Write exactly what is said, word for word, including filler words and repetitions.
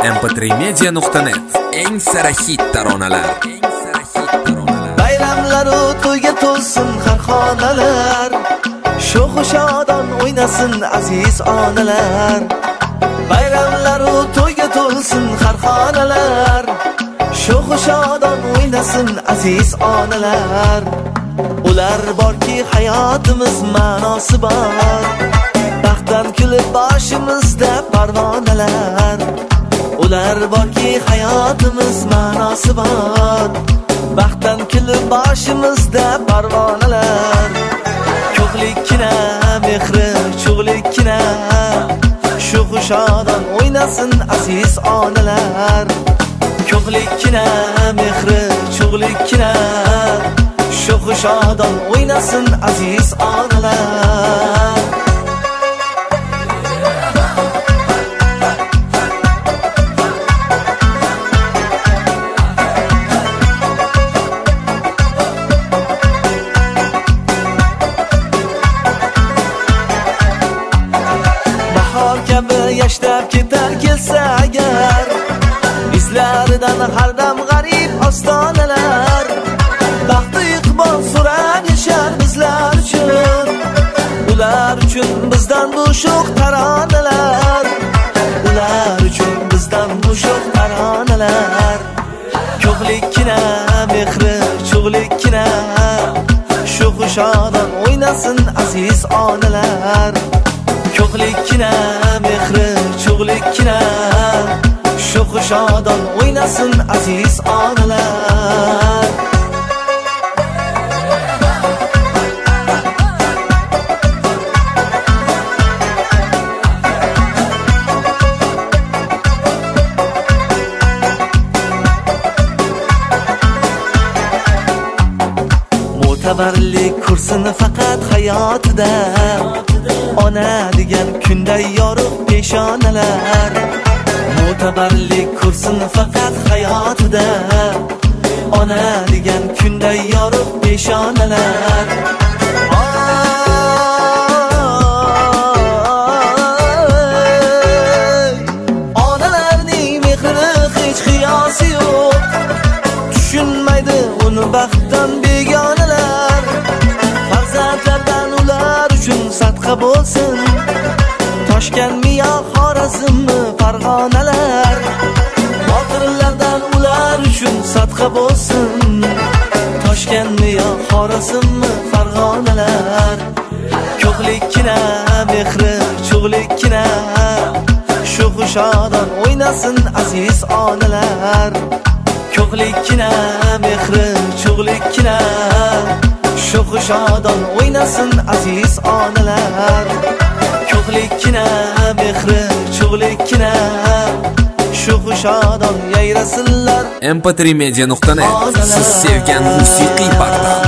em p three media nuqta net eng sara hit taronalar. Bayramlaru to'yga to'lsin har xonalar, sho'x shodon o'ynasin aziz onalar. Bayramlaru to'yga to'lsin har xonalar, sho'x shodon o'ynasin aziz onalar. Ular borki hayotimiz ma'nosi bor, baxtdan kulib boshimizda parvonalar. Ular borki hayotimiz ma'nosi bor, baxtdan kulib boshimizda parvonalar. Ko'klikkina mehri cho'g'likkina, sho'x shodon o'ynasin aziz onalar. Ko'klikkina mehri cho'g'likkina, sho'x shodon o'ynasin aziz onalar. Bahor kabi yashnab ketar kelsa agar, izlaridan har dam g'arib ostonalar. Baxti iqbol so'rab yashar bizlar uchun, ular uchun bizdan bu sho'x taronalar. Ular uchun bizdan bu sho'x taronalar. Ko'klikkina mehri cho'g'likkina, sho'x shodon o'ynasin aziz onalar. Ko'klikkina mehri cho'g'likkina, sho'x shodon o'ynasin aziz onalar. Mo'tabarlik kursin faqat hayotida, ona degan kunday yorug' peshonalar. Mo'tabarlik kursin faqat hayotida, ona degan kunday yorug' peshonalar. Onalarning mehri hech qiyosi yo'q, tushunmaydi uni baxtdan begonalar. Farzandlardan ular uchun sadqa bo'lsin, Toshkentmi yo Xorazmmi Farg'onalar. Botirlardan ular uchun sadqa bo'lsin, Toshkentmi yo Xorazmmi Farg'onalar. Ko'klikkina mehri cho'g'likkina, sho'x shodon o'ynasin aziz onalar. Ko'klikkina mehri cho'g'likkina, sho'x shodon o'ynasin aziz onalar. Ko'klikkina mehri cho'g'likkina, sho'x shodon yayrasinlar. em p three media nuqta net siz sevgan musiqiy portal.